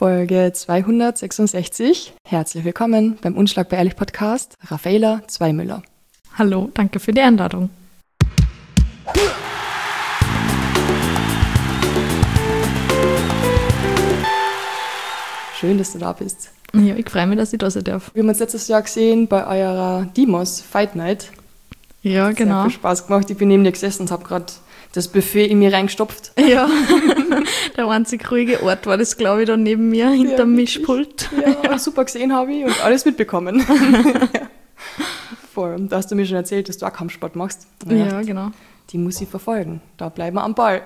Folge 266. Herzlich willkommen beim Unschlagbar Ehrlich Podcast, Raffaela Zweimüller. Hallo, danke für die Einladung. Schön, dass du da bist. Ja, ich freue mich, dass ich da sein darf. Wir haben uns letztes Jahr gesehen bei eurer Demos Fight Night. Ja, genau. Sehr viel Spaß gemacht. Ich bin neben dir gesessen und habe gerade das Buffet in mir reingestopft. Ja, der einzig ruhige Ort war das, glaube ich, da neben mir, hinterm Mischpult. Ja, super gesehen habe ich und alles mitbekommen. Ja. Voll. Da hast du mir schon erzählt, dass du auch Kampfsport machst. Ja, genau. Die muss ich verfolgen. Da bleiben wir am Ball.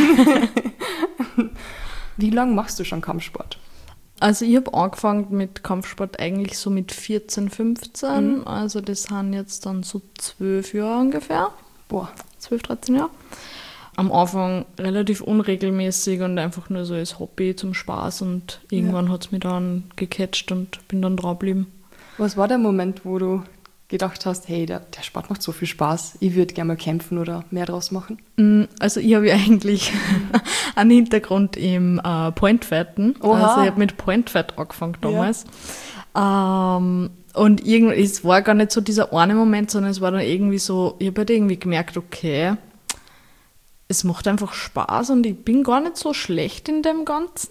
Wie lange machst du schon Kampfsport? Also ich habe angefangen mit Kampfsport eigentlich so mit 14, 15. Also das sind jetzt dann so 12 Jahre ungefähr. 12, 13 Jahre. Am Anfang relativ unregelmäßig und einfach nur so als Hobby zum Spaß und irgendwann hat es mich dann gecatcht und bin dann dran geblieben. Was war der Moment, wo du gedacht hast, hey, der Sport macht so viel Spaß, ich würde gerne mal kämpfen oder mehr draus machen? Also ich habe ja eigentlich einen Hintergrund im Pointfighten. Also ich habe mit Pointfight angefangen damals. Ja. Und irgendwie, es war gar nicht so dieser eine Moment, sondern es war dann irgendwie so, ich habe halt irgendwie gemerkt, okay, es macht einfach Spaß und ich bin gar nicht so schlecht in dem Ganzen.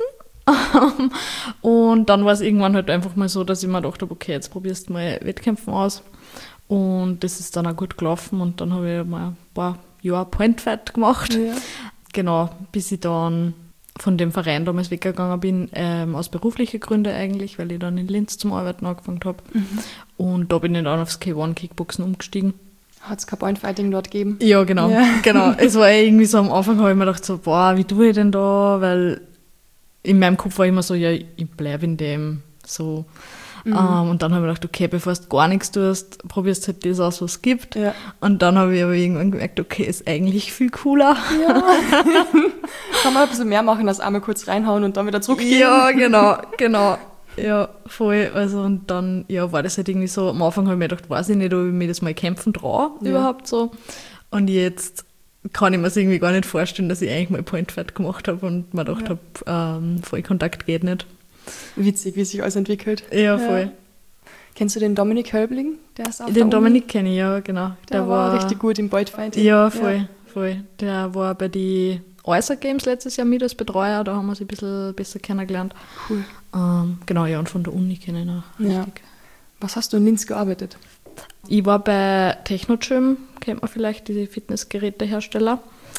Und dann war es irgendwann halt einfach mal so, dass ich mir gedacht habe, okay, jetzt probierst du mal Wettkämpfen aus. Und das ist dann auch gut gelaufen und dann habe ich mal ein paar Jahre Pointfight gemacht. Ja. Genau, bis ich dann von dem Verein damals weggegangen bin, aus beruflichen Gründen eigentlich, weil ich dann in Linz zum Arbeiten angefangen habe. Und da bin ich dann aufs K1 Kickboxen umgestiegen. Hat es kein Pointfighting dort gegeben? Ja, genau. Ja. Genau. Es war irgendwie so, am Anfang habe ich mir gedacht, so, boah, wie tue ich denn da? Weil in meinem Kopf war immer so, ja, ich bleibe in dem so. Und dann habe ich gedacht, okay, bevor du gar nichts tust, probierst du halt das aus, was es gibt. Ja. Und dann habe ich aber irgendwann gemerkt, okay, ist eigentlich viel cooler. Ja. Kann man ein bisschen mehr machen, als einmal kurz reinhauen und dann wieder zurückgehen. Ja, genau. Ja, voll. Also und dann war das halt irgendwie so, am Anfang habe ich mir gedacht, weiß ich nicht, ob ich mir das mal kämpfen traue, überhaupt so. Und jetzt kann ich mir das irgendwie gar nicht vorstellen, dass ich eigentlich mal Pointfight gemacht habe und mir gedacht habe, Vollkontakt geht nicht. Witzig, wie sich alles entwickelt. Ja, voll. Ja. Kennst du den Dominik Hölbling? Der ist auch den Dominik kenne ich, ja, genau. Der war richtig gut im Pointfighting. Ja, voll. Der war bei den Alsa Games letztes Jahr mit als Betreuer, da haben wir sie ein bisschen besser kennengelernt. Cool. Genau, ja, und von der Uni kenne ich ihn auch richtig. Was hast du in Linz gearbeitet? Ich war bei Technogym, kennt man vielleicht, diese Fitnessgerätehersteller,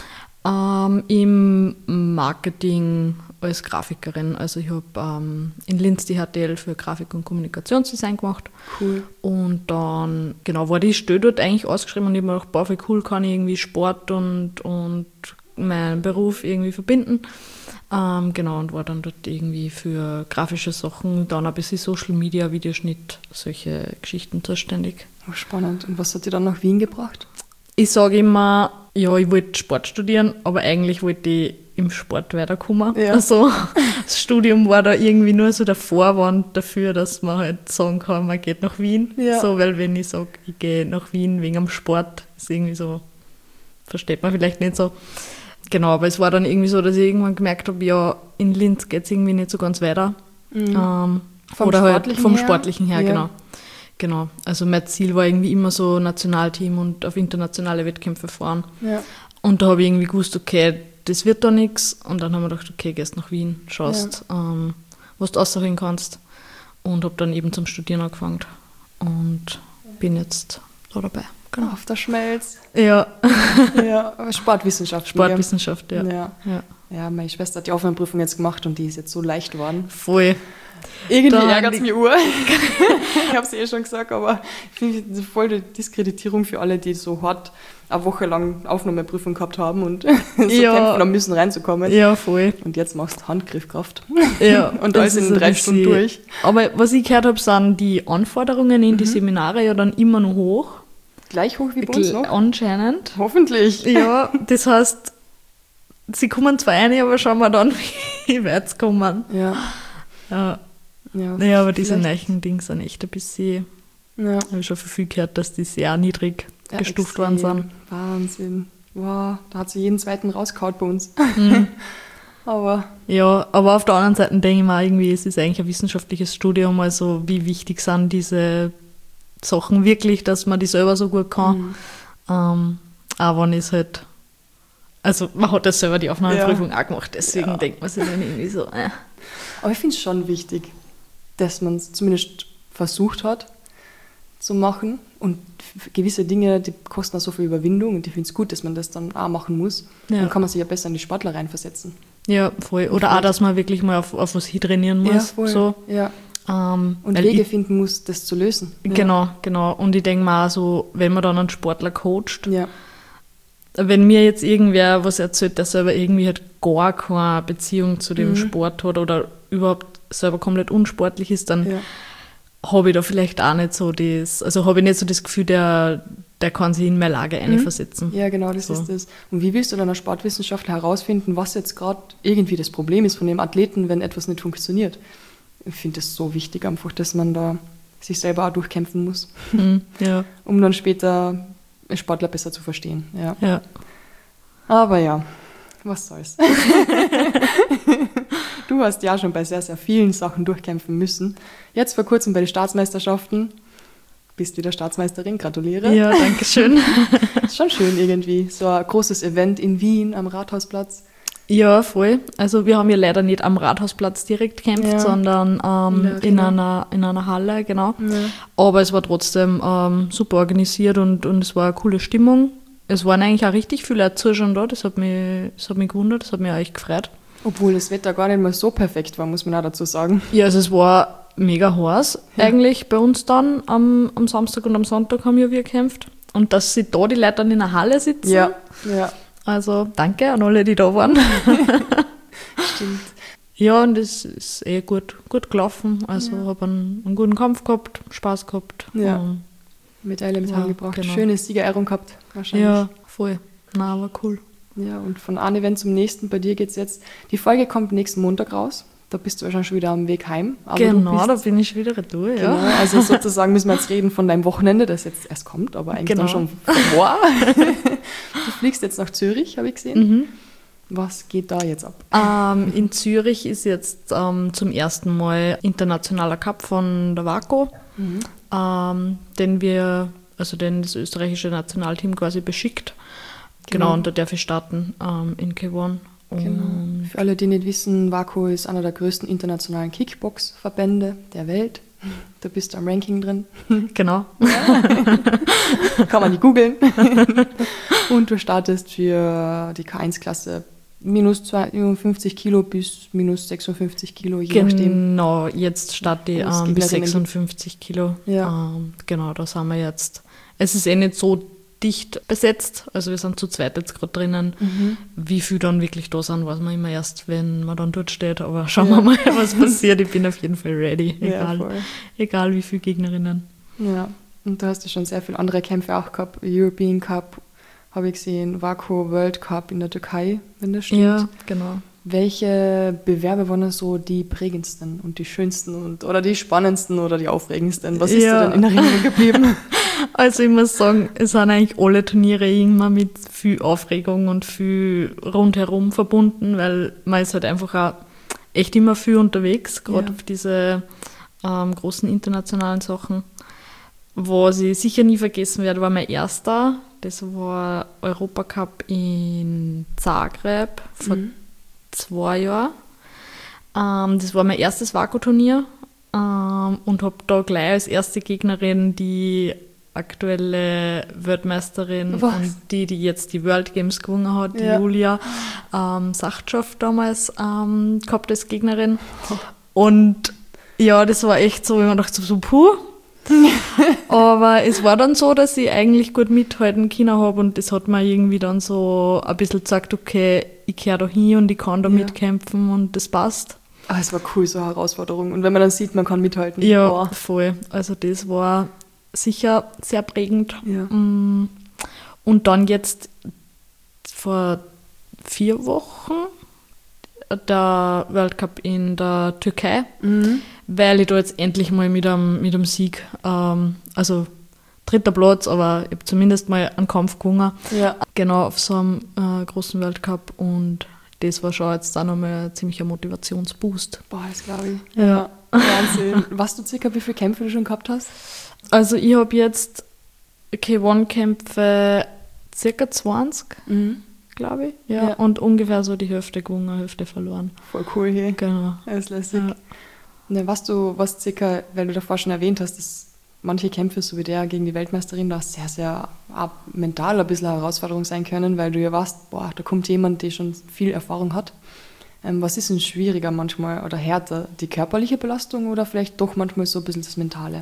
im Marketing als Grafikerin. Also ich habe in Linz die HTL für Grafik- und Kommunikationsdesign gemacht. Cool. Und dann, war die Stelle dort eigentlich ausgeschrieben und ich habe mir gedacht, boah, wie cool, kann ich irgendwie Sport und meinen Beruf irgendwie verbinden. Und war dann dort irgendwie für grafische Sachen, dann ein bisschen Social Media, Videoschnitt, solche Geschichten zuständig. Oh, spannend. Und was hat dir dann nach Wien gebracht? Ich sage immer, ja, ich wollte Sport studieren, aber eigentlich wollte ich im Sport weiterkommen. Ja. Also das Studium war da irgendwie nur so der Vorwand dafür, dass man halt sagen kann, man geht nach Wien. Ja. So, weil wenn ich sage, ich gehe nach Wien wegen am Sport, ist irgendwie so, versteht man vielleicht nicht so. Genau, aber es war dann irgendwie so, dass ich irgendwann gemerkt habe, ja, in Linz geht es irgendwie nicht so ganz weiter. Vom Sportlichen her, genau. Also mein Ziel war irgendwie immer so Nationalteam und auf internationale Wettkämpfe fahren. Ja. Und da habe ich irgendwie gewusst, okay, das wird da nichts. Und dann haben wir gedacht, okay, gehst nach Wien, schaust, was du aussuchen kannst. Und habe dann eben zum Studieren angefangen. Und bin jetzt da dabei. Genau. Auf der Schmelz. Ja. Ja, Sportwissenschaft. Sportwissenschaft, ja. Ja, meine Schwester hat die Aufnahmeprüfung jetzt gemacht und die ist jetzt so leicht geworden. Voll. Irgendwie ärgert es mich ich habe es schon gesagt, aber ich finde voll die Diskreditierung für alle, die so hart eine Woche lang Aufnahmeprüfung gehabt haben und so kämpfen haben müssen, reinzukommen. Ja, voll. Und jetzt machst du Handgriffkraft. Ja. Und alles in 3 Stunden durch. Aber was ich gehört habe, sind die Anforderungen in die Seminare ja dann immer noch hoch. Gleich hoch wie bei uns noch? Anscheinend. Hoffentlich. Ja, das heißt, sie kommen zwar rein, aber schauen wir dann, wie weit sie kommen. Ja, aber diese neuen Dinge sind echt ein bisschen, habe ich schon viel gehört, dass die sehr niedrig gestuft worden sind. Wahnsinn. Wow, da hat sie jeden zweiten rausgehauen bei uns. aber auf der anderen Seite denke ich mir irgendwie, es ist eigentlich ein wissenschaftliches Studium, also wie wichtig sind diese Sachen wirklich, dass man die selber so gut kann. Aber wenn es halt, also man hat ja selber die Aufnahmeprüfung auch gemacht, deswegen denkt man sich dann irgendwie so, Aber ich finde es schon wichtig, dass man es zumindest versucht hat zu machen und gewisse Dinge, die kosten auch so viel Überwindung und ich finde es gut, dass man das dann auch machen muss. Dann kann man sich ja besser in die Sportler reinversetzen. Ja, voll. Oder auch, dass man wirklich mal auf was hintrainieren muss. Ja, voll. So. Ja. Und Wege finden muss, das zu lösen. Genau. Und ich denke mal auch so, wenn man dann einen Sportler coacht, wenn mir jetzt irgendwer was erzählt, der selber irgendwie halt gar keine Beziehung zu dem Sport hat oder überhaupt selber komplett unsportlich ist, dann habe ich da vielleicht auch nicht so habe ich nicht so das Gefühl, der kann sich in meine Lage einversetzen. Ja, genau, das ist das. Und wie willst du dann als Sportwissenschaftler herausfinden, was jetzt gerade irgendwie das Problem ist von dem Athleten, wenn etwas nicht funktioniert? Ich finde es so wichtig einfach, dass man da sich selber auch durchkämpfen muss, um dann später einen Sportler besser zu verstehen. Ja. Aber ja, was soll's. Du hast ja schon bei sehr, sehr vielen Sachen durchkämpfen müssen. Jetzt vor kurzem bei den Staatsmeisterschaften. Bist wieder Staatsmeisterin, gratuliere. Ja, danke schön. Ist schon schön irgendwie, so ein großes Event in Wien am Rathausplatz. Ja, voll. Also wir haben ja leider nicht am Rathausplatz direkt gekämpft, sondern in einer Halle, genau. Ja. Aber es war trotzdem super organisiert und es war eine coole Stimmung. Es waren eigentlich auch richtig viele Zuschauer da, das hat mich gewundert, das hat mich echt gefreut. Obwohl das Wetter gar nicht mal so perfekt war, muss man auch dazu sagen. Ja, also es war mega heiß eigentlich bei uns dann. Am Samstag und am Sonntag haben wir gekämpft. Und dass sie da die Leute dann in der Halle sitzen. Ja. Also danke an alle, die da waren. Stimmt. Ja, und es ist gut gelaufen. Also habe einen guten Kampf gehabt, Spaß gehabt. Ja. Medaille mit heimgebracht. Genau. Schöne Siegerehrung gehabt, wahrscheinlich. Ja, voll. Na, war cool. Ja, und von einem Event zum nächsten, bei dir geht's jetzt, die Folge kommt nächsten Montag raus. Da bist du wahrscheinlich schon wieder am Weg heim. Aber genau, da bin ich wieder retour, ja. Genau, also sozusagen müssen wir jetzt reden von deinem Wochenende, das jetzt erst kommt, aber eigentlich dann schon vor. Du fliegst jetzt nach Zürich, habe ich gesehen. Was geht da jetzt ab? In Zürich ist jetzt zum ersten Mal internationaler Cup von der WAKO, den das österreichische Nationalteam quasi beschickt. Genau, und da darf ich starten in K1. Genau. Für alle, die nicht wissen, WAKO ist einer der größten internationalen Kickbox-Verbände der Welt. Da bist du am Ranking drin. Genau. Kann man nicht googeln. Und du startest für die K1-Klasse minus 52 Kilo bis minus 56 Kilo, je nachdem. Genau, jetzt starte ich bis 56 Kilo. Ja. Genau, da sind wir jetzt. Es ist nicht so dicht besetzt, also wir sind zu zweit jetzt gerade drinnen. Wie viel dann wirklich da sind, weiß man immer erst, wenn man dann dort steht, aber schauen wir mal, was passiert. Ich bin auf jeden Fall ready, egal wie viele Gegnerinnen. Ja, und du hast ja schon sehr viele andere Kämpfe auch gehabt, European Cup, habe ich gesehen, WAKO World Cup in der Türkei, wenn das stimmt. Ja, genau. Welche Bewerbe waren so die prägendsten und die schönsten oder die spannendsten oder die aufregendsten? Was ist dir denn in Erinnerung geblieben? Also ich muss sagen, es sind eigentlich alle Turniere immer mit viel Aufregung und viel rundherum verbunden, weil man ist halt einfach auch echt immer viel unterwegs, gerade auf diese großen internationalen Sachen. Was ich sicher nie vergessen werde, war mein erster. Das war Europacup in Zagreb vor 2 Jahren. Das war mein erstes WAKO-Turnier und habe da gleich als erste Gegnerin die aktuelle Weltmeisterin und die jetzt die World Games gewonnen hat, die Julia Sachtschov damals gehabt als Gegnerin. Und ja, das war echt so, wie man dachte, so puh. Aber es war dann so, dass ich eigentlich gut mithalten können habe und das hat mir irgendwie dann so ein bisschen gesagt, okay, ich gehöre da hin und ich kann da mitkämpfen und das passt. Aber es war cool, so eine Herausforderung. Und wenn man dann sieht, man kann mithalten. Ja, voll. Also das war sicher sehr prägend. Ja. Und dann jetzt vor 4 Wochen der World Cup in der Türkei, weil ich da jetzt endlich mal mit einem Sieg, also 3. Platz, aber ich habe zumindest mal einen Kampf gewonnen. Ja. Genau, auf so einem großen World Cup. Und das war schon jetzt auch nochmal ein ziemlicher Motivationsboost. Boah, das glaube ich. Ja. Wahnsinn. Weißt du circa, wie viele Kämpfe du schon gehabt hast? Also ich habe jetzt K1-Kämpfe circa 20, glaube ich. Ja. Und ungefähr so die Hälfte gewonnen, Hälfte verloren. Voll cool hier. Genau. Das ist lässig. Ja. Ne, was circa, weil du davor schon erwähnt hast, dass manche Kämpfe, so wie der gegen die Weltmeisterin, da sehr, sehr mental ein bisschen eine Herausforderung sein können, weil du ja weißt, boah, da kommt jemand, der schon viel Erfahrung hat. Was ist denn schwieriger manchmal oder härter, die körperliche Belastung oder vielleicht doch manchmal so ein bisschen das Mentale?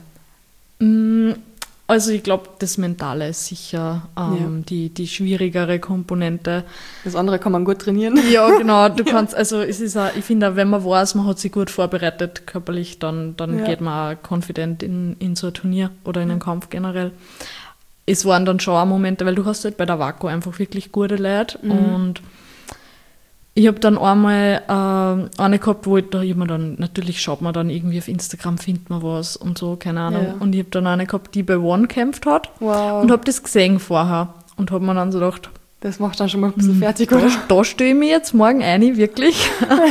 Also ich glaube, das Mentale ist sicher die schwierigere Komponente. Das andere kann man gut trainieren. Ja, genau. Du kannst, also es ist auch, ich finde, wenn man weiß, man hat sich gut vorbereitet körperlich, dann geht man auch confident in so ein Turnier oder in einen Kampf generell. Es waren dann schon auch Momente, weil du hast halt bei der WAKO einfach wirklich gute Leute und ich habe dann einmal eine gehabt, wo natürlich schaut man dann irgendwie auf Instagram, findet man was und so, keine Ahnung. Ja. Und ich habe dann eine gehabt, die bei One gekämpft hat und habe das gesehen vorher und habe mir dann so gedacht, das macht dann schon mal ein bisschen fertig, oder? Da stehe ich mich jetzt morgen ein, wirklich.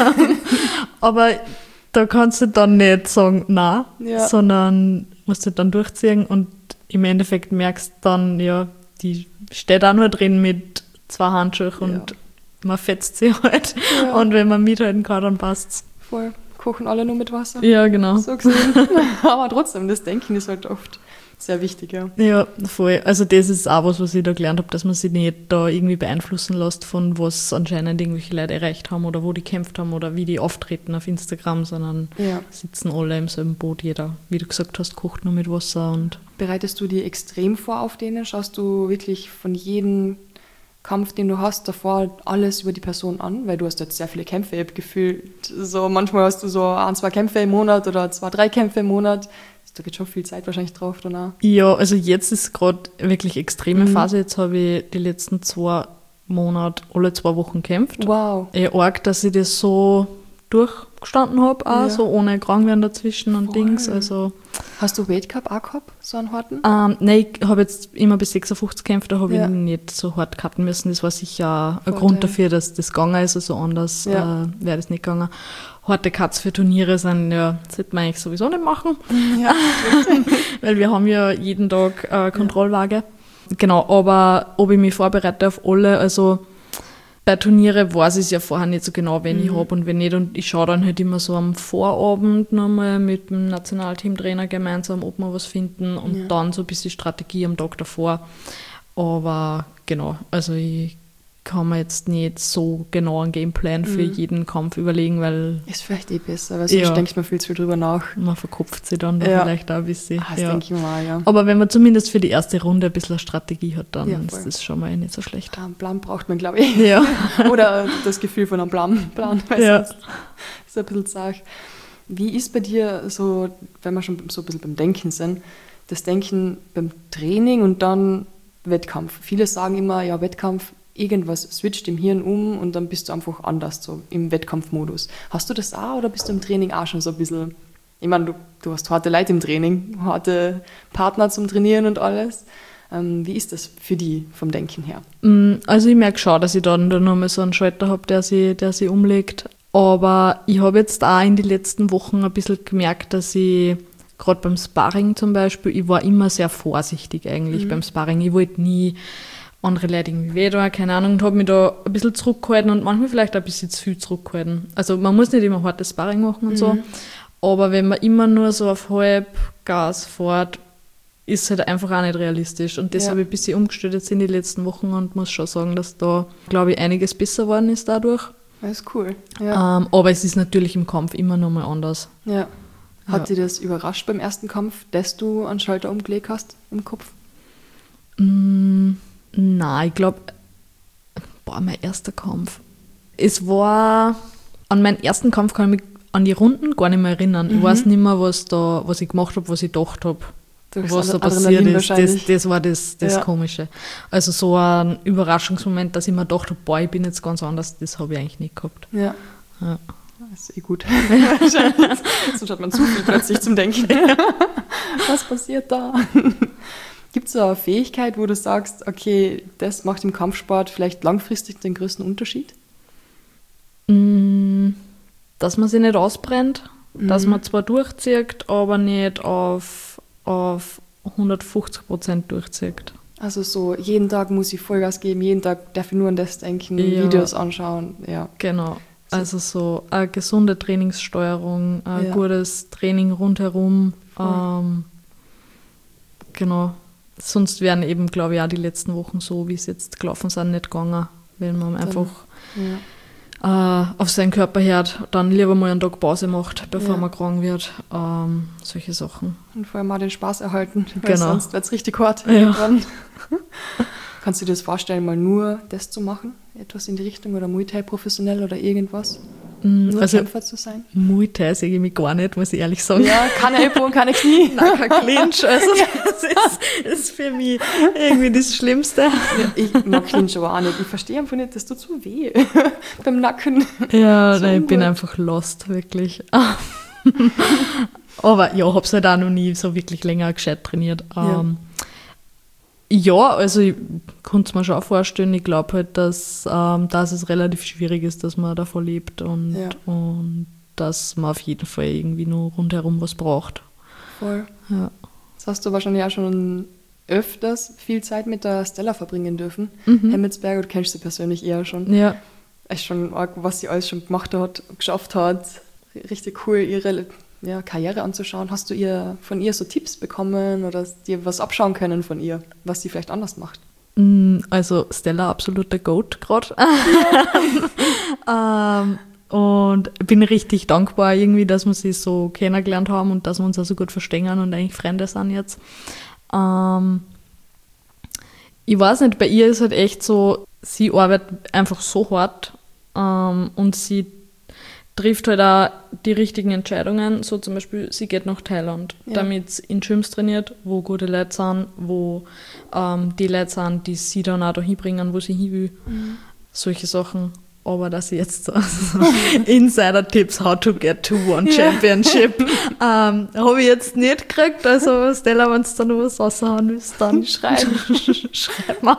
Aber da kannst du dann nicht sagen, nein, sondern musst du dann durchziehen und im Endeffekt merkst dann, ja, die steht auch nur drin mit 2 Handschuhen und man fetzt sie halt. Ja. Und wenn man mithalten kann, dann passt's. Voll. Kochen alle nur mit Wasser. Ja, genau. So gesehen. Aber trotzdem, das Denken ist halt oft sehr wichtig, ja. Ja, voll. Also das ist auch was ich da gelernt habe, dass man sich nicht da irgendwie beeinflussen lässt von was anscheinend irgendwelche Leute erreicht haben oder wo die gekämpft haben oder wie die auftreten auf Instagram, sondern sitzen alle im selben Boot. Jeder, wie du gesagt hast, kocht nur mit Wasser. Und bereitest du die extrem vor auf denen? Schaust du wirklich von jedem Kampf, den du hast, davor alles über die Person an, weil du hast jetzt sehr viele Kämpfe, ich habe gefühlt, so manchmal hast du so 1, 2 Kämpfe im Monat oder 2, 3 Kämpfe im Monat, da geht schon viel Zeit wahrscheinlich drauf danach. Ja, also jetzt ist gerade wirklich extreme Phase, jetzt habe ich die letzten 2 Monate alle 2 Wochen gekämpft. Wow. Arg, dass ich das so durchgestanden habe, auch so ohne krank werden dazwischen und Dings, also... Hast du Weight Cup auch gehabt, so einen harten? Nein, ich habe jetzt immer bis 56 gekämpft, da habe ich nicht so hart cutten müssen. Das war sicher ein Grund dafür, dass das gegangen ist, also anders wäre das nicht gegangen. Harte Cuts für Turniere sind, sollte man eigentlich sowieso nicht machen, weil wir haben ja jeden Tag Kontrollwaage. Genau, aber ob ich mich vorbereite auf alle, also bei Turniere weiß ich es ja vorher nicht so genau, wen ich habe und wen nicht. Und ich schaue dann halt immer so am Vorabend nochmal mit dem Nationalteamtrainer gemeinsam, ob wir was finden und dann so ein bisschen Strategie am Tag davor. Aber genau, also ich kann mir jetzt nicht so genau einen Gameplan für jeden Kampf überlegen, weil... Ist vielleicht besser, weil sonst denkt man viel zu viel drüber nach. Man verkopft sich dann vielleicht auch ein bisschen. Das denke ich mal, ja. Aber wenn man zumindest für die erste Runde ein bisschen Strategie hat, dann ist das schon mal nicht so schlecht. Einen Plan braucht man, glaube ich. Ja. Oder das Gefühl von einem Plan weil sonst ist ein bisschen zart. Wie ist bei dir so, wenn wir schon so ein bisschen beim Denken sind, das Denken beim Training und dann Wettkampf? Viele sagen immer, ja, Wettkampf, irgendwas switcht im Hirn um und dann bist du einfach anders, so im Wettkampfmodus. Hast du das auch oder bist du im Training auch schon so ein bisschen, ich meine, du hast harte Leute im Training, harte Partner zum Trainieren und alles. Wie ist das für die vom Denken her? Also ich merke schon, dass ich dann nochmal so einen Schalter habe, der sich umlegt. Aber ich habe jetzt auch in den letzten Wochen ein bisschen gemerkt, dass ich gerade beim Sparring zum Beispiel, ich war immer sehr vorsichtig eigentlich beim Sparring. Ich wollte nie andere Leute irgendwie weh da, keine Ahnung, und habe mich da ein bisschen zurückgehalten und manchmal vielleicht ein bisschen zu viel zurückgehalten. Also man muss nicht immer hartes Sparring machen und so, aber wenn man immer nur so auf Halbgas fährt, ist es halt einfach auch nicht realistisch. Und das habe ich ein bisschen umgestellt jetzt in die letzten Wochen und muss schon sagen, dass da, glaube ich, einiges besser geworden ist dadurch. Das ist cool. Ja. Aber es ist natürlich im Kampf immer noch mal anders. Ja. Hat dich das überrascht beim ersten Kampf, dass du einen Schalter umgelegt hast im Kopf? Nein, ich glaube, mein erster Kampf. Es war, an meinen ersten Kampf kann ich mich an die Runden gar nicht mehr erinnern. Ich weiß nicht mehr, was ich gemacht habe, was ich gedacht habe, was da passiert ist. Das war das Komische. Also so ein Überraschungsmoment, dass ich mir gedacht habe, boah, ich bin jetzt ganz anders, das habe ich eigentlich nicht gehabt. Ja. Das ist gut. Sonst hat man zu viel plötzlich zum Denken. Was passiert da? Gibt es so eine Fähigkeit, wo du sagst, okay, das macht im Kampfsport vielleicht langfristig den größten Unterschied? Dass man sich nicht ausbrennt, dass man zwar durchzieht, aber nicht auf 150% durchzieht. Also so, jeden Tag muss ich Vollgas geben, jeden Tag darf ich nur an das denken, Videos anschauen. Ja. Genau. Also so eine gesunde Trainingssteuerung, ein gutes Training rundherum. Genau. Sonst wären eben, glaube ich, auch die letzten Wochen so, wie es jetzt gelaufen sind, nicht gegangen, wenn man einfach auf seinen Körper hört, dann lieber mal einen Tag Pause macht, bevor man krank wird. Solche Sachen. Und vorher mal den Spaß erhalten, weil genau. Sonst wird es richtig hart. Ja. Kannst du dir das vorstellen, mal nur das zu machen? Etwas in die Richtung oder Muay Thai professionell oder irgendwas? Nur Kämpfer zu sein? Muay Thai sehe ich mich gar nicht, muss ich ehrlich sagen. Ja, keine Ellbogen, keine Knie. Nein, kein Clinch. Also das ist für mich irgendwie das Schlimmste. Ja, ich mag Clinch aber auch nicht. Ich verstehe einfach nicht, das tut so weh beim Nacken. Ja, so nein, ich bin einfach lost, wirklich. Aber ja, habe es halt auch noch nie so wirklich länger gescheit trainiert. Ja, also ich konnte es mir schon vorstellen. Ich glaube halt, dass es relativ schwierig ist, dass man davon lebt und dass man auf jeden Fall irgendwie nur rundherum was braucht. Voll. Ja. Das hast du wahrscheinlich auch schon öfters viel Zeit mit der Stella verbringen dürfen. Hemmetsberger, du kennst sie persönlich eher schon. Ja. Echt schon, was sie alles schon gemacht hat, geschafft hat. Richtig cool, ihre Karriere anzuschauen. Hast du von ihr so Tipps bekommen oder dir was abschauen können von ihr, was sie vielleicht anders macht? Also Stella, absoluter Goat gerade. Und bin richtig dankbar irgendwie, dass wir sie so kennengelernt haben und dass wir uns auch so gut verstehen und eigentlich Freunde sind jetzt. Ich weiß nicht, bei ihr ist halt echt so, sie arbeitet einfach so hart und sie trifft halt auch die richtigen Entscheidungen. So zum Beispiel, sie geht nach Thailand, damit sie in Gyms trainiert, wo gute Leute sind, wo die Leute sind, die sie dann auch dahin bringen, wo sie hin will. Solche Sachen. Aber dass ich jetzt so Insider-Tipps, how to get to one championship, habe ich jetzt nicht gekriegt. Also Stella, wenn du da noch was raushauen willst, dann schreib mal.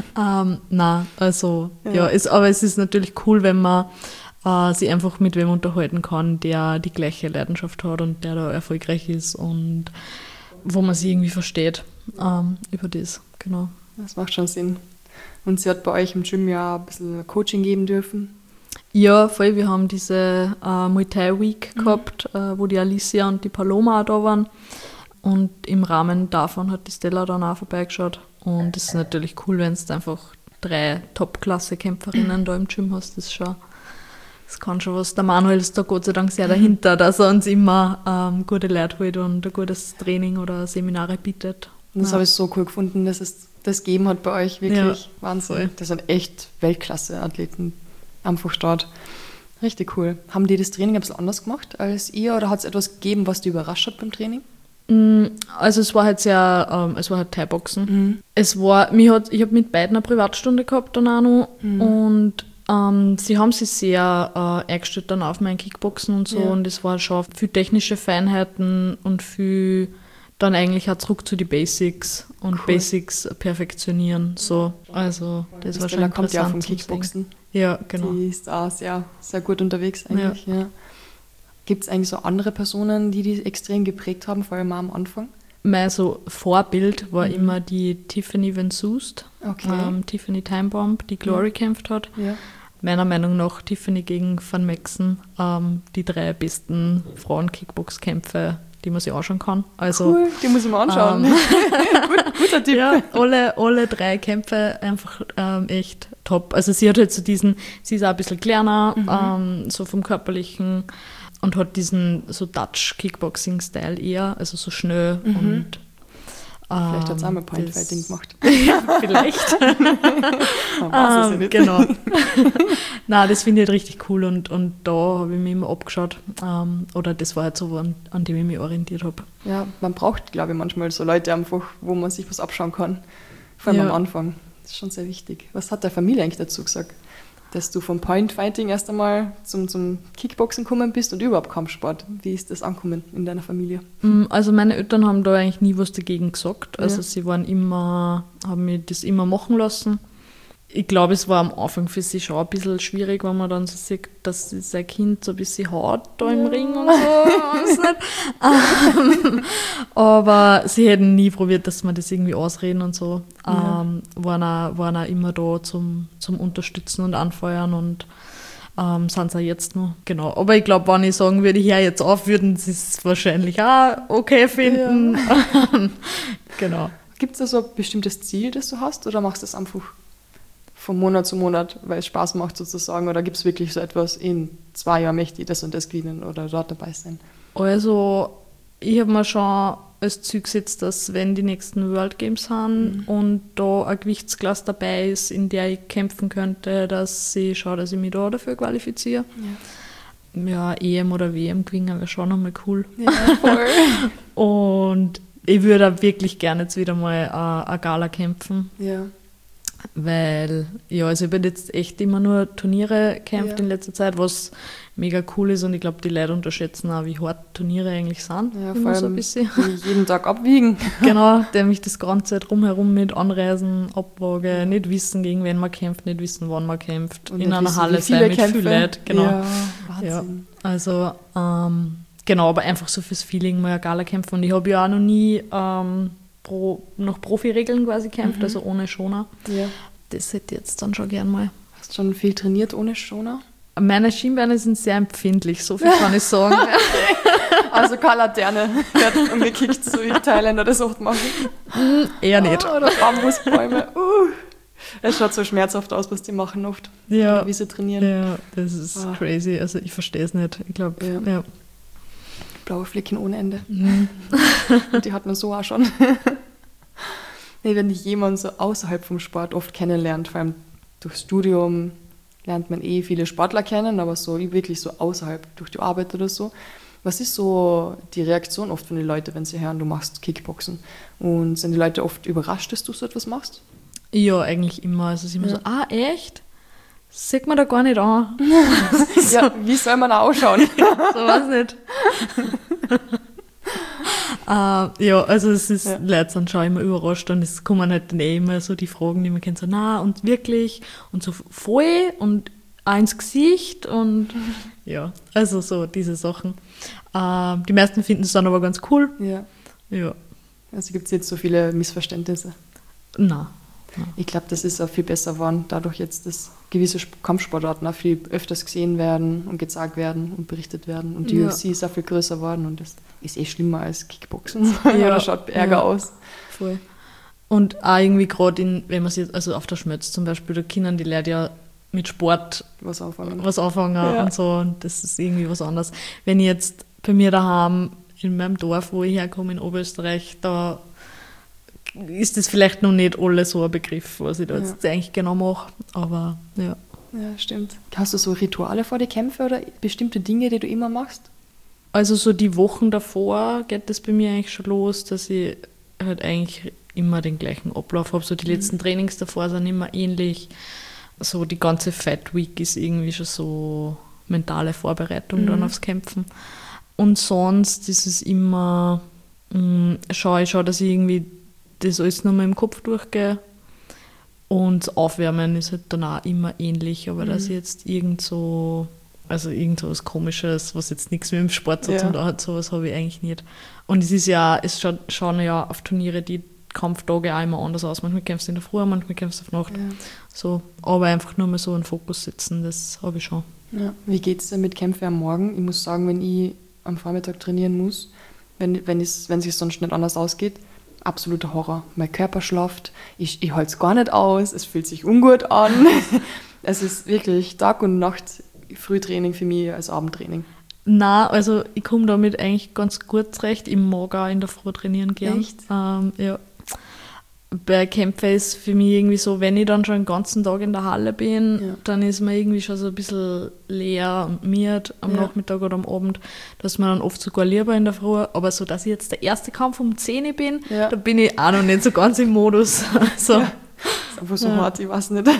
Nein, also aber es ist natürlich cool, wenn man sich einfach mit wem unterhalten kann, der die gleiche Leidenschaft hat und der da erfolgreich ist und wo man sich irgendwie versteht über das, genau. Das macht schon Sinn. Und sie hat bei euch im Gym ja ein bisschen Coaching geben dürfen. Ja, voll. Wir haben diese Muay Thai Week gehabt, wo die Alicia und die Paloma auch da waren. Und im Rahmen davon hat die Stella dann auch vorbeigeschaut. Und es ist natürlich cool, wenn du einfach 3 Top-Klasse-Kämpferinnen da im Gym hast. Das kann schon was. Der Manuel ist da Gott sei Dank sehr dahinter, dass er uns immer gute Leute holt und ein gutes Training oder Seminare bietet. Und das habe ich so cool gefunden, dass es das gegeben hat bei euch. Wirklich Wahnsinn. Voll. Das sind echt Weltklasse-Athleten einfach dort. Richtig cool. Haben die das Training ein bisschen anders gemacht als ihr oder hat es etwas gegeben, was die überrascht hat beim Training? Also es war halt Thai-Boxen. Ich habe mit beiden eine Privatstunde gehabt dann auch noch und sie haben sich sehr eingestellt dann auf mein Kickboxen und so und es war schon viel technische Feinheiten und viel dann eigentlich auch zurück zu den Basics und cool. Basics perfektionieren. So. Also das war schon interessant. Kommt ja vom Kickboxen. Ja, genau. Die ist auch sehr, sehr gut unterwegs eigentlich. Ja. Gibt es eigentlich so andere Personen, die extrem geprägt haben, vor allem am Anfang? Mein so Vorbild war immer die Tiffany Van Soest, Tiffany Timebomb, die Glory gekämpft hat. Ja. Meiner Meinung nach Tiffany gegen Van Maxen, die 3 besten Frauen-Kickbox-Kämpfe, die man sich anschauen kann. Also, cool, die muss ich mir anschauen. Guter Tipp. Ja, alle 3 Kämpfe einfach echt top. Also sie hat halt so sie ist auch ein bisschen kleiner, so vom Körperlichen und hat diesen so Dutch-Kickboxing-Style eher, also so schnell und vielleicht hat sie auch mal Point-Fighting gemacht. Ja, vielleicht. Man weiß es ja nicht. Genau. Nein, das finde ich halt richtig cool und da habe ich mich immer abgeschaut. Oder das war halt so, an dem ich mich orientiert habe. Ja, man braucht, glaube ich, manchmal so Leute einfach, wo man sich was abschauen kann. Vor allem am Anfang. Das ist schon sehr wichtig. Was hat deine Familie eigentlich dazu gesagt? Dass du vom Point-Fighting erst einmal zum Kickboxen gekommen bist und überhaupt Kampfsport. Wie ist das angekommen in deiner Familie? Also meine Eltern haben da eigentlich nie was dagegen gesagt. Also sie haben mich das immer machen lassen. ich glaube, es war am Anfang für sie schon ein bisschen schwierig, wenn man dann so sieht, dass sein Kind so ein bisschen haut da im Ring und so. Aber sie hätten nie probiert, dass man das irgendwie ausreden und so. Waren auch immer da zum Unterstützen und Anfeuern und sind sie auch jetzt noch. Genau. Aber ich glaube, wenn ich sagen würde, ich höre jetzt auf, würden sie es wahrscheinlich auch okay finden. Ja. Genau. Gibt es da so ein bestimmtes Ziel, das du hast, oder machst du das einfach von Monat zu Monat, weil es Spaß macht sozusagen, oder gibt es wirklich so etwas, in 2 Jahren möchte ich das und das gewinnen oder dort dabei sein? Also ich habe mir schon als Ziel gesetzt, dass wenn die nächsten World Games sind und da eine Gewichtsklasse dabei ist, in der ich kämpfen könnte, dass ich schaue, dass ich mich da dafür qualifiziere. Ja, EM oder WM gewinnen wäre schon nochmal cool. Ja, voll. Und ich würde auch wirklich gerne jetzt wieder mal eine Gala kämpfen. Ja. Weil, ja, also ich habe jetzt echt immer nur Turniere gekämpft in letzter Zeit, was mega cool ist und ich glaube, die Leute unterschätzen auch, wie hart Turniere eigentlich sind. Ja, vor allem so ein bisschen. Jeden Tag abwiegen. Genau, nämlich das ganze drumherum mit Anreisen, Abwaage, nicht wissen, gegen wen man kämpft, nicht wissen, wann man kämpft. Und in einer Halle sein mit vielen Leuten. Genau. Ja, Wahnsinn. Ja, also, genau, aber einfach so fürs Feeling mal eine Gala kämpfen. Und ich habe ja auch noch nie nach Profi-Regeln quasi kämpft, also ohne Schoner. Ja. Das hätte ich jetzt dann schon gern mal. Hast du schon viel trainiert ohne Schoner? Meine Schienbeine sind sehr empfindlich, so viel kann ich sagen. Also keine Laterne wird umgekickt, so wie die Thailänder das oft machen. Eher nicht. Oder Bambusbäume. Es schaut so schmerzhaft aus, was die machen oft, wie sie trainieren. Ja, das ist crazy. Also ich verstehe es nicht. Ich glaube, ja. Blaue Flecken ohne Ende. Und die hat man so auch schon. Nee, wenn dich jemand so außerhalb vom Sport oft kennenlernt, vor allem durchs Studium, lernt man viele Sportler kennen, aber so wirklich so außerhalb, durch die Arbeit oder so. Was ist so die Reaktion oft von den Leuten, wenn sie hören, du machst Kickboxen? Und sind die Leute oft überrascht, dass du so etwas machst? Ja, eigentlich immer. Also es ist immer so, echt? Sieht man da gar nicht an. Ja, wie soll man ausschauen? So weiß nicht. Ja, also es ist, Leute sind schon immer überrascht und es kommen halt dann immer so die Fragen, die man kennt, so, na und wirklich und so voll und auch ins Gesicht und ja, also so diese Sachen. Die meisten finden es dann aber ganz cool. Ja. Also gibt es jetzt so viele Missverständnisse? Nein. Ich glaube, das ist auch viel besser geworden, dadurch jetzt, dass gewisse Kampfsportarten auch viel öfters gesehen werden und gezeigt werden und berichtet werden. Und die UFC ist auch viel größer geworden und das ist schlimmer als Kickboxen. Ja, das schaut ärger aus. Voll. Und auch irgendwie gerade, wenn man sich, also auf der Schmötz zum Beispiel, da können die Leute ja mit Sport was anfangen und so. Und das ist irgendwie was anderes. Wenn ich jetzt bei mir daheim in meinem Dorf, wo ich herkomme, in Oberösterreich, da ist das vielleicht noch nicht alle so ein Begriff, was ich da jetzt eigentlich genau mache, aber ja. Ja, stimmt. Hast du so Rituale vor die Kämpfe oder bestimmte Dinge, die du immer machst? Also so die Wochen davor geht das bei mir eigentlich schon los, dass ich halt eigentlich immer den gleichen Ablauf habe. So die letzten Trainings davor sind immer ähnlich. So die ganze Fight Week ist irgendwie schon so mentale Vorbereitung dann aufs Kämpfen. Und sonst ist es immer, schaue ich schon, dass ich irgendwie das alles nochmal im Kopf durchgehe. Und das Aufwärmen ist halt dann auch immer ähnlich, aber dass ich jetzt irgend so was Komisches, was jetzt nichts mit dem Sport zu tun hat, sowas habe ich eigentlich nicht. Und es ist ja, schauen ja auf Turniere die Kampftage auch immer anders aus. Manchmal kämpfst du in der Früh, manchmal kämpfst du auf Nacht. Ja. So, aber einfach nur mal so einen Fokus setzen, das habe ich schon. Ja. Wie geht es denn mit Kämpfen am Morgen? Ich muss sagen, wenn ich am Vormittag trainieren muss, wenn es sich sonst nicht anders ausgeht, absoluter Horror. Mein Körper schlaft, ich halte es gar nicht aus, es fühlt sich ungut an. Es ist wirklich Tag und Nacht Frühtraining für mich als Abendtraining. Nein, also ich komme damit eigentlich ganz gut zurecht. Ich mag auch in der Früh trainieren gern. Echt? Ja. Bei Kämpfen ist für mich irgendwie so, wenn ich dann schon den ganzen Tag in der Halle bin, dann ist man irgendwie schon so ein bisschen leer und miert am Nachmittag oder am Abend. Da ist man dann oft sogar lieber in der Früh. Aber so, dass ich jetzt der erste Kampf um 10 Uhr bin, da bin ich auch noch nicht so ganz im Modus. Also, das ist einfach so hart, ich weiß nicht.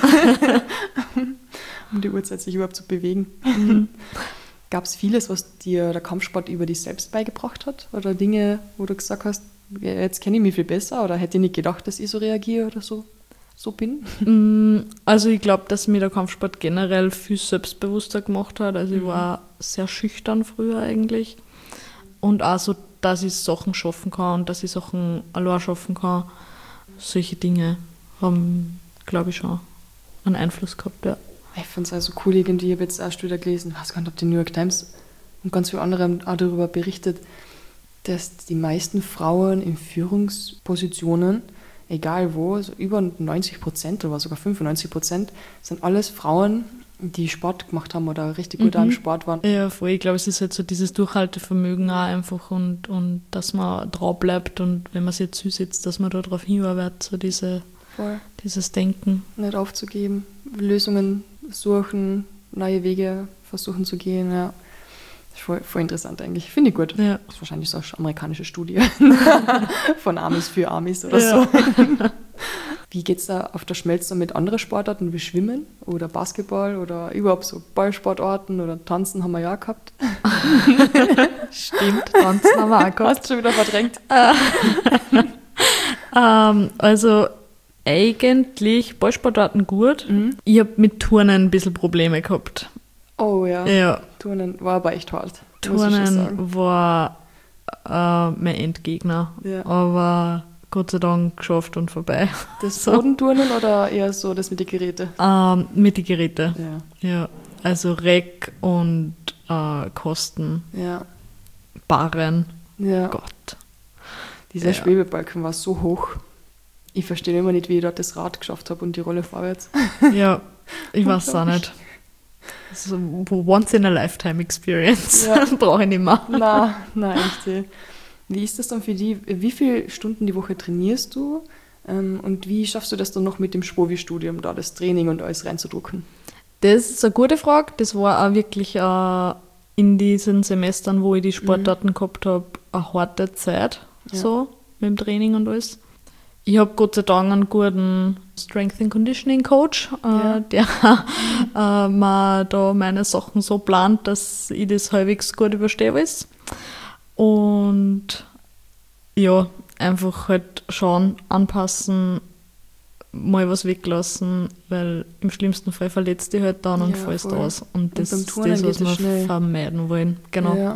Um die Uhrzeit sich überhaupt zu bewegen. Gab es vieles, was dir der Kampfsport über dich selbst beigebracht hat? Oder Dinge, wo du gesagt hast, jetzt kenne ich mich viel besser oder hätte ich nicht gedacht, dass ich so reagiere oder so? so bin? Also ich glaube, dass mir der Kampfsport generell viel selbstbewusster gemacht hat. Also ich war sehr schüchtern früher eigentlich. Und auch so, dass ich Sachen schaffen kann und dass ich Sachen allein schaffen kann. Solche Dinge haben, glaube ich, schon einen Einfluss gehabt, ja. Ich finde es also cool, irgendwie, ich habe jetzt erst wieder gelesen, ich weiß gar nicht, ob die New York Times und ganz viele andere haben auch darüber berichtet, dass die meisten Frauen in Führungspositionen, egal wo, so über 90% oder sogar 95%, sind alles Frauen, die Sport gemacht haben oder richtig gut am Sport waren. Ja, voll. Ich glaube, es ist halt so dieses Durchhaltevermögen auch einfach und dass man drauf bleibt und wenn man sich jetzt zusetzt, dass man da drauf hinarbeitet, so dieses Denken. Nicht aufzugeben, Lösungen suchen, neue Wege versuchen zu gehen, ja. Das ist voll interessant eigentlich. Finde ich gut. Ja. Das ist wahrscheinlich so eine amerikanische Studie von Amis für Amis oder so. Wie geht es da auf der Schmelze mit anderen Sportarten wie Schwimmen oder Basketball oder überhaupt so Ballsportarten oder Tanzen haben wir ja gehabt? Stimmt, Tanzen haben wir auch gehabt. Hast du schon wieder verdrängt? Also eigentlich Ballsportarten gut. Ich habe mit Turnen ein bisschen Probleme gehabt. Oh ja. Ja. Turnen war aber echt hart. Turnen war mein Endgegner. Ja. Aber Gott sei Dank geschafft und vorbei. Das Bodenturnen oder eher so das mit den Geräten? Mit den Geräten. Ja. Also Reck und Kosten. Ja. Barren. Ja. Gott. Dieser Schwebebalken war so hoch. Ich verstehe immer nicht, wie ich dort das Rad geschafft habe und die Rolle vorwärts. Ja, ich weiß es auch nicht. So Once-in-a-Lifetime-Experience. Ja. Brauche ich nicht mehr. Nein, echt. Wie ist das dann für dich? Wie viele Stunden die Woche trainierst du? Und wie schaffst du das dann noch mit dem Spovi-Studium, da das Training und alles reinzudrucken? Das ist eine gute Frage. Das war auch wirklich in diesen Semestern, wo ich die Sportarten gehabt habe, eine harte Zeit, so mit dem Training und alles. Ich habe Gott sei Dank einen guten Strength and Conditioning Coach, der mir da meine Sachen so plant, dass ich das halbwegs gut überstehe alles. Und ja, einfach halt schauen, anpassen, mal was weglassen, weil im schlimmsten Fall verletzt dich halt dann und fällst aus. Und das ist das, was wir vermeiden wollen. Genau. Ja.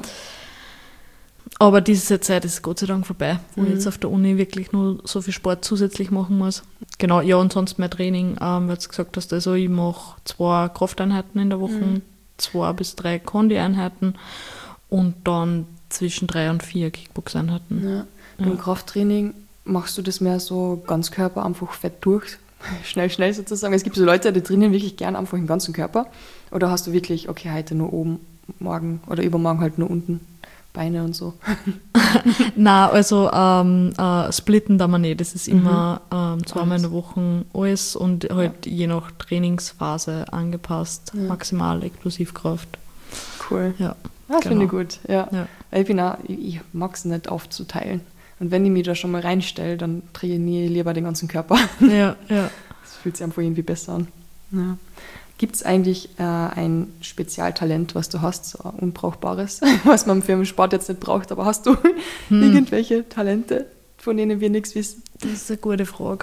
Aber diese Zeit ist Gott sei Dank vorbei, wo ich jetzt auf der Uni wirklich nur so viel Sport zusätzlich machen muss. Genau, ja, und sonst mein Training, weil du gesagt hast, also ich mache 2 Krafteinheiten in der Woche, 2 bis 3 Kondi-Einheiten und dann zwischen 3 und 4 Kickbox-Einheiten. Ja. Beim Krafttraining machst du das mehr so ganz Körper einfach fett durch, schnell sozusagen. Es gibt so Leute, die trainieren wirklich gern einfach den ganzen Körper. Oder hast du wirklich, okay, heute nur oben, morgen oder übermorgen halt nur unten? Beine und so. Nein, also splitten da man nicht. Das ist immer 2-mal in der Woche alles und halt je nach Trainingsphase angepasst. Maximal Explosivkraft. Cool. Ja, finde ich gut. Ja. Ich mag es nicht aufzuteilen. Und wenn ich mich da schon mal reinstelle, dann trainiere ich lieber den ganzen Körper. Ja. Das fühlt sich einfach irgendwie besser an. Ja. Gibt es eigentlich ein Spezialtalent, was du hast, so ein unbrauchbares, was man für den Sport jetzt nicht braucht, aber hast du irgendwelche Talente, von denen wir nichts wissen? Das ist eine gute Frage.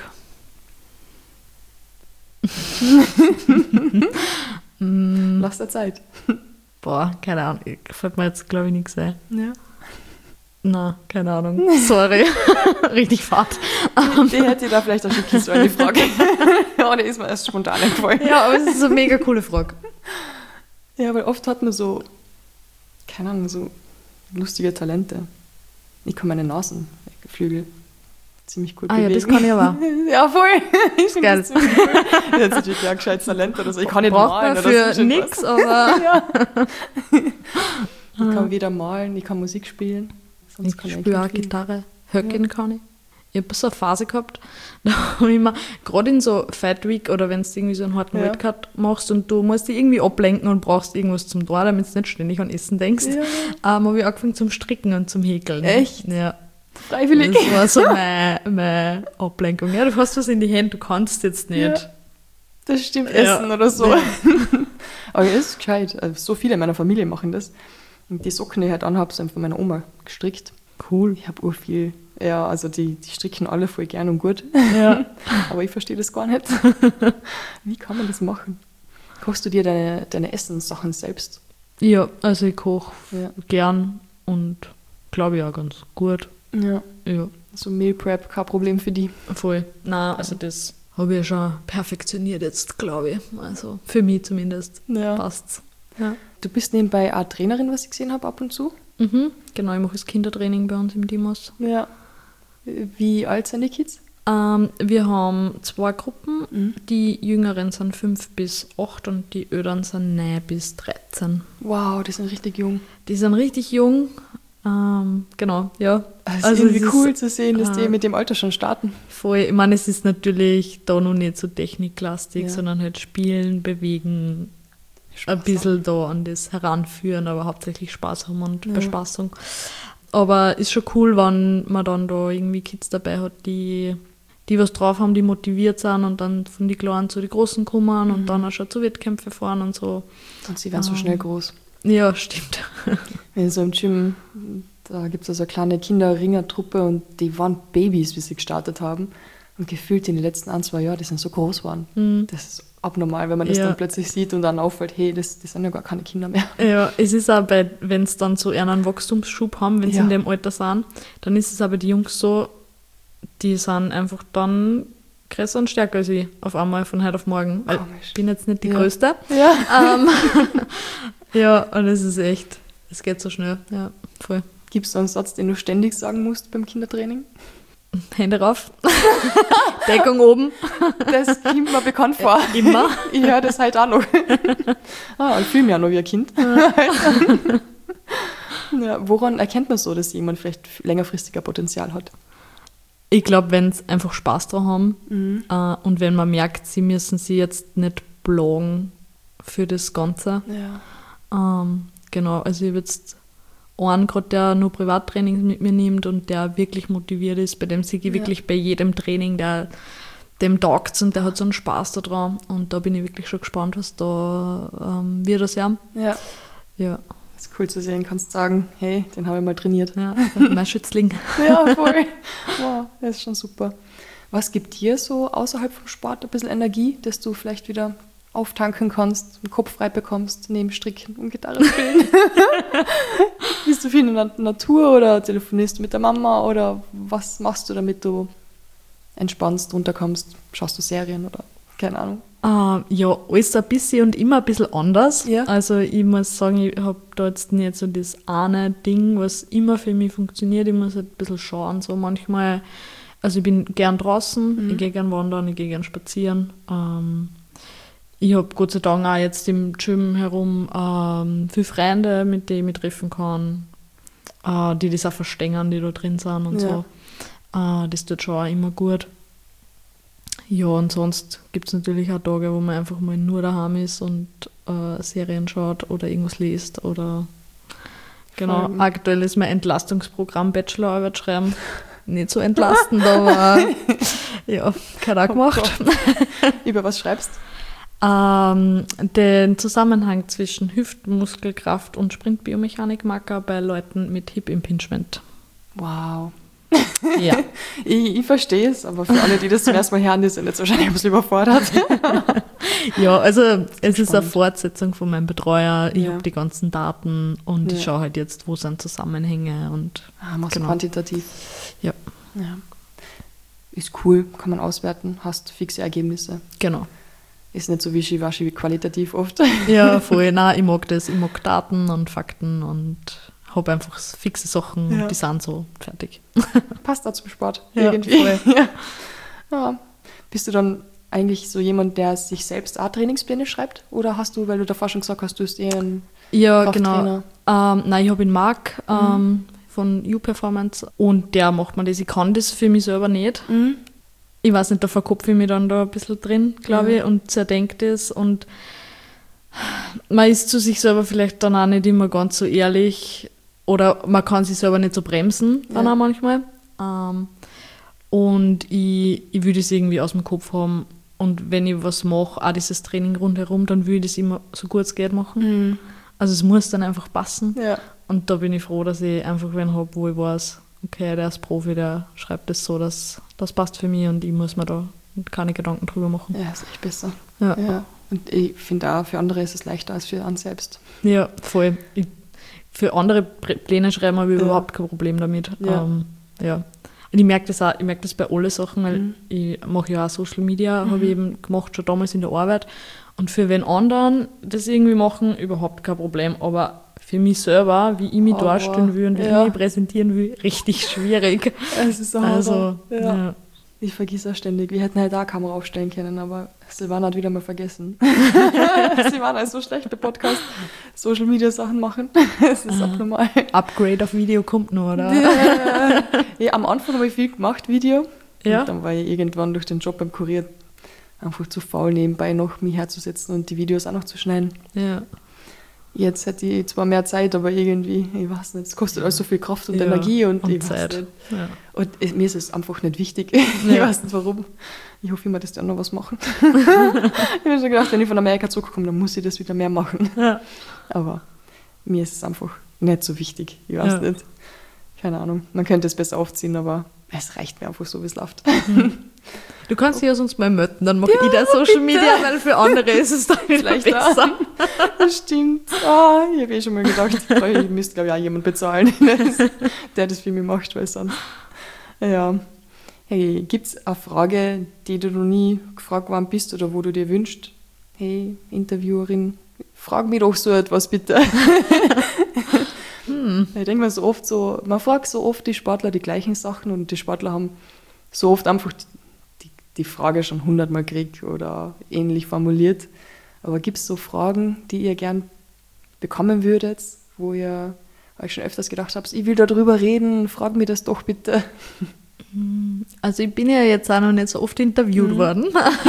Lass dir Zeit. Boah, keine Ahnung, fällt mir jetzt glaube ich nichts ein. Ja. Na, keine Ahnung. Sorry. Richtig fad. Die hätte ich da vielleicht auch schon so eine Frage. Ja, die ist mir erst spontan eingefallen. Ja, aber es ist eine mega coole Frage. Ja, weil oft hat man so, keine Ahnung, so lustige Talente. Ich kann meine Nasenflügel ziemlich gut bewegen. Ja, das kann ich aber. Ja, voll. Ich finde das ziemlich cool. Das ist natürlich ein gescheites Talent oder so. Ich kann nicht braucht malen. Man für nix, aber... Ja. Ich kann wieder malen, ich kann Musik spielen. Ich spiele auch Gitarre, Höcken kann ich. Ich habe so eine Phase gehabt, da habe ich mir, gerade in so Fight Week oder wenn du irgendwie so einen harten Wettkampf machst und du musst dich irgendwie ablenken und brauchst irgendwas zum Tor, damit du nicht ständig an Essen denkst, habe ich angefangen zum Stricken und zum Häkeln. Echt? Ja. Freiwillig? Das war so meine Ablenkung. Ja, du hast was in die Hände, du kannst jetzt nicht. Ja. Das stimmt, Essen oder so. Ja. Aber das ist gescheit. Also so viele in meiner Familie machen das. Und die Socken, die ich halt anhabe, sind von meiner Oma gestrickt. Cool. Ich habe urviel Ja, also die stricken alle voll gern und gut. Ja. Aber ich verstehe das gar nicht. Wie kann man das machen? Kochst du dir deine Essenssachen selbst? Ja, also ich koche gern und glaube ich auch ganz gut. Ja. Ja. So Meal Prep, kein Problem für die. Voll. Nein, also das habe ich ja schon perfektioniert jetzt, glaube ich. Also für mich zumindest passt's. Ja. Du bist nebenbei auch Trainerin, was ich gesehen habe, ab und zu? Mhm, genau, ich mache das Kindertraining bei uns im Dimos. Ja. Wie alt sind die Kids? Wir haben 2 Gruppen. Die Jüngeren sind 5 bis 8 und die Älteren sind 9 bis 13. Wow, die sind richtig jung. Die sind richtig jung. Genau, ja. Also irgendwie cool zu sehen, dass die mit dem Alter schon starten. Voll. Ich meine, es ist natürlich da noch nicht so techniklastig, sondern halt spielen, bewegen, Spaß ein bisschen da an das heranführen, aber hauptsächlich Spaß haben und Bespaßung. Aber ist schon cool, wenn man dann da irgendwie Kids dabei hat, die was drauf haben, die motiviert sind und dann von die Kleinen zu den Großen kommen und dann auch schon zu Wettkämpfen fahren und so. Und sie werden so schnell groß. Ja, stimmt. In so einem Gym, da gibt es also eine kleine Kinderringertruppe und die waren Babys, wie sie gestartet haben. Und gefühlt in den letzten 1-2 Jahren, die sind so groß geworden. Das ist abnormal, wenn man das dann plötzlich sieht und dann auffällt, hey, das sind ja gar keine Kinder mehr. Ja, es ist auch wenn es dann so eher einen Wachstumsschub haben, wenn sie in dem Alter sind, dann ist es aber die Jungs so, die sind einfach dann größer und stärker als ich auf einmal von heute auf morgen. Weil ich bin jetzt nicht die Größte. Ja. Ja, und es ist echt, es geht so schnell. Ja, voll. Gibt es da einen Satz, den du ständig sagen musst beim Kindertraining? Hände rauf. Deckung oben. Das kommt mir bekannt vor. Immer. Ich höre das halt auch noch. Ich fühle mich ja noch wie ein Kind. Ja, woran erkennt man so, dass jemand vielleicht längerfristiger Potenzial hat? Ich glaube, wenn sie einfach Spaß daran haben und wenn man merkt, sie müssen sich jetzt nicht plagen für das Ganze. Ja. Genau, also ich habe jetzt einen gerade, der nur Privattraining mit mir nimmt und der wirklich motiviert ist, bei dem sehe ich wirklich bei jedem Training, dem taugt's und der hat so einen Spaß daran und da bin ich wirklich schon gespannt, was da wird das ja. Ja. Ja. Das ist cool zu sehen, kannst sagen, hey, den habe ich mal trainiert. Ja, mein Schützling. Ja, voll. Wow, das ist schon super. Was gibt dir so außerhalb vom Sport ein bisschen Energie, dass du vielleicht wieder auftanken kannst, den Kopf frei bekommst, neben Stricken und Gitarre spielen? Bist du viel in der Natur oder telefonierst du mit der Mama oder was machst du, damit du entspannst, runterkommst? Schaust du Serien oder keine Ahnung? Ja, alles ein bisschen und immer ein bisschen anders. Ja. Also ich muss sagen, ich habe da jetzt nicht so das eine Ding, was immer für mich funktioniert. Ich muss halt ein bisschen schauen, so manchmal, also ich bin gern draußen, ich gehe gern wandern, ich gehe gern spazieren. Ich habe Gott sei Dank auch jetzt im Gym herum viele Freunde, mit denen ich mich treffen kann, die das auch verstehen, die da drin sind und so. Das tut schon auch immer gut. Ja, und sonst gibt es natürlich auch Tage, wo man einfach mal nur daheim ist und Serien schaut oder irgendwas liest oder genau. Aktuell ist mein Entlastungsprogramm Bachelorarbeit schreiben. Nicht so entlastend, aber ja, kein Tag gemacht. Über was schreibst? Den Zusammenhang zwischen Hüftmuskelkraft und Sprintbiomechanik-Marker bei Leuten mit Hip Impingement. Wow. Ja. Ich verstehe es, aber für alle, die das zum ersten Mal hören, die sind jetzt wahrscheinlich ein bisschen überfordert. Ja, also es ist eine Fortsetzung von meinem Betreuer. Ich habe die ganzen Daten und ich schaue halt jetzt, wo sind Zusammenhänge und machst du quantitativ. Ja. Ist cool, kann man auswerten, hast fixe Ergebnisse. Genau. Ist nicht so wischiwaschi wie qualitativ oft. Ja, voll. Nein, ich mag das. Ich mag Daten und Fakten und habe einfach fixe Sachen, die sind so fertig. Passt auch zum Sport, irgendwie. Voll. Ja. Bist du dann eigentlich so jemand, der sich selbst auch Trainingspläne schreibt? Oder hast du, weil du davor schon gesagt hast, du bist eher ein Krafttrainer? Genau. Nein, ich habe einen Marc von U-Performance und der macht mir das. Ich kann das für mich selber nicht. Ich weiß nicht, da verkopfe ich mich dann da ein bisschen drin, glaube ich, und zerdenke das. Und man ist zu sich selber vielleicht dann auch nicht immer ganz so ehrlich oder man kann sich selber nicht so bremsen, dann auch manchmal. Und ich will das irgendwie aus dem Kopf haben. Und wenn ich was mache, auch dieses Training rundherum, dann will ich das immer so gut es geht machen. Also es muss dann einfach passen. Ja. Und da bin ich froh, dass ich einfach wen habe, wo ich weiß, okay, der ist Profi, der schreibt das so, dass das passt für mich und ich muss mir da keine Gedanken drüber machen. Ja, ist echt besser. Ja. Und ich finde auch, für andere ist es leichter als für einen selbst. Ja, voll. Für andere Pläne schreiben habe ich überhaupt kein Problem damit. Ja. Und ich merke das bei allen Sachen, weil ich mache ja auch Social Media, habe ich eben gemacht, schon damals in der Arbeit. Und für wen anderen das irgendwie machen, überhaupt kein Problem. Aber für mich selber, wie ich mich darstellen will und wie ich mich präsentieren will, richtig schwierig. Es ist also, Ich vergesse auch ständig. Wir hätten halt da eine Kamera aufstellen können, aber Silvana hat wieder mal vergessen. Silvana ist so schlecht bei Podcast, Social Media Sachen machen. Es ist abnormal. Upgrade auf Video kommt noch, oder? Ja, am Anfang habe ich viel gemacht, Video. Ja. Und dann war ich irgendwann durch den Job beim Kurier einfach zu faul, nebenbei noch mich herzusetzen und die Videos auch noch zu schneiden. Ja. Jetzt hätte ich zwar mehr Zeit, aber irgendwie, ich weiß nicht, es kostet alles so viel Kraft und Energie und ich Zeit. weiß nicht. Ja. Und mir ist es einfach nicht wichtig. Ich weiß nicht warum. Ich hoffe immer, dass die anderen was machen. Ich habe schon gedacht, wenn ich von Amerika zurückkomme, dann muss ich das wieder mehr machen. Ja. Aber mir ist es einfach nicht so wichtig. Ich weiß nicht. Keine Ahnung. Man könnte es besser aufziehen, aber es reicht mir einfach so, wie es läuft. Du kannst dich ja sonst mal melden, dann mache ich da Social Media, weil für andere ist es dann wieder besser. Das stimmt. Ich habe schon mal gedacht, ich müsste, glaube ich, auch jemanden bezahlen, der das für mich macht, weil sonst. Ja. Hey, gibt es eine Frage, die du noch nie gefragt worden bist oder wo du dir wünschst? Hey, Interviewerin, frag mich doch so etwas bitte. Ich denke mir so oft so, man fragt so oft die Sportler die gleichen Sachen und die Sportler haben so oft einfach die Frage schon 100-mal gekriegt oder ähnlich formuliert. Aber gibt es so Fragen, die ihr gern bekommen würdet, wo ihr euch schon öfters gedacht habt, ich will darüber reden, frag mir das doch bitte. Also ich bin ja jetzt auch noch nicht so oft interviewt worden.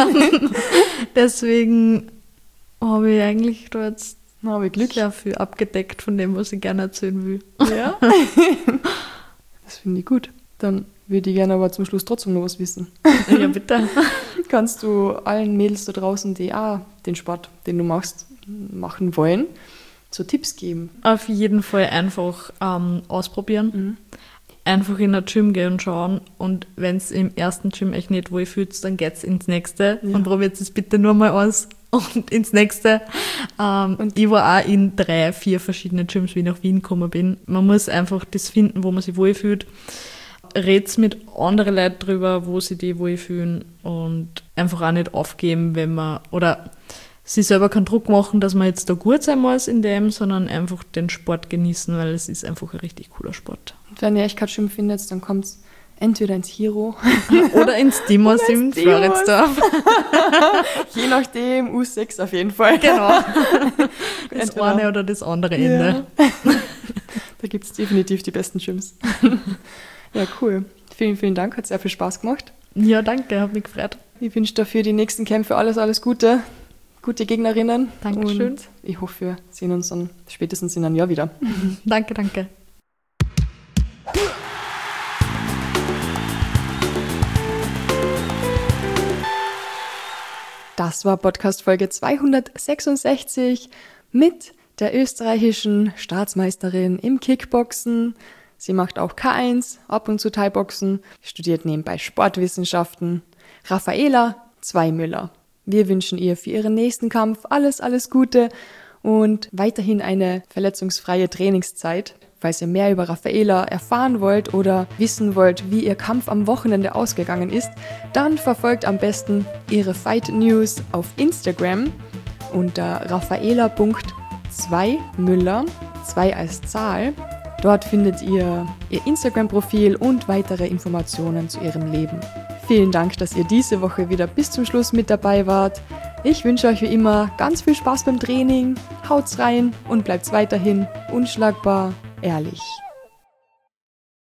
Deswegen habe ich eigentlich da jetzt sehr viel abgedeckt von dem, was ich gerne erzählen will. Ja. Das finde ich gut. Dann würde ich gerne aber zum Schluss trotzdem noch was wissen. Ja, bitte. Kannst du allen Mädels da draußen, die auch den Sport, den du machst, machen wollen, so Tipps geben? Auf jeden Fall einfach ausprobieren. Einfach in ein Gym gehen und schauen. Und wenn es im ersten Gym echt nicht wohlfühlt, dann geht's ins nächste und probiert es bitte nur mal aus. Und ins nächste. Und ich war auch in 3, 4 verschiedene Gyms, wie ich nach Wien gekommen bin. Man muss einfach das finden, wo man sich wohlfühlt. Red's mit anderen Leuten drüber, wo sie die wohlfühlen und einfach auch nicht aufgeben, wenn man, oder sich selber keinen Druck machen, dass man jetzt da gut sein muss in dem, sondern einfach den Sport genießen, weil es ist einfach ein richtig cooler Sport. Und wenn ihr echt kein Gym findet, dann kommt's entweder ins Hero oder ins Dimos in Floridsdorf. Je nachdem, U6 auf jeden Fall. Genau. Das entweder eine oder das andere Ende. Da gibt es definitiv die besten Gyms. Ja, cool. Vielen, vielen Dank. Hat sehr viel Spaß gemacht. Ja, danke. Hat mich gefreut. Ich wünsche dafür die nächsten Kämpfe alles Gute. Gute Gegnerinnen. Dankeschön. Und ich hoffe, wir sehen uns dann spätestens in einem Jahr wieder. Danke. Das war Podcast-Folge 266 mit der österreichischen Staatsmeisterin im Kickboxen. Sie macht auch K1, ab und zu Thai-Boxen, studiert nebenbei Sportwissenschaften. Raffaela Zweimüller. Wir wünschen ihr für ihren nächsten Kampf alles Gute und weiterhin eine verletzungsfreie Trainingszeit. Falls ihr mehr über Raffaela erfahren wollt oder wissen wollt, wie ihr Kampf am Wochenende ausgegangen ist, dann verfolgt am besten ihre Fight News auf Instagram unter raffaela.zweimüller, 2 als Zahl. Dort findet ihr ihr Instagram-Profil und weitere Informationen zu ihrem Leben. Vielen Dank, dass ihr diese Woche wieder bis zum Schluss mit dabei wart. Ich wünsche euch wie immer ganz viel Spaß beim Training, haut's rein und bleibt's weiterhin unschlagbar ehrlich.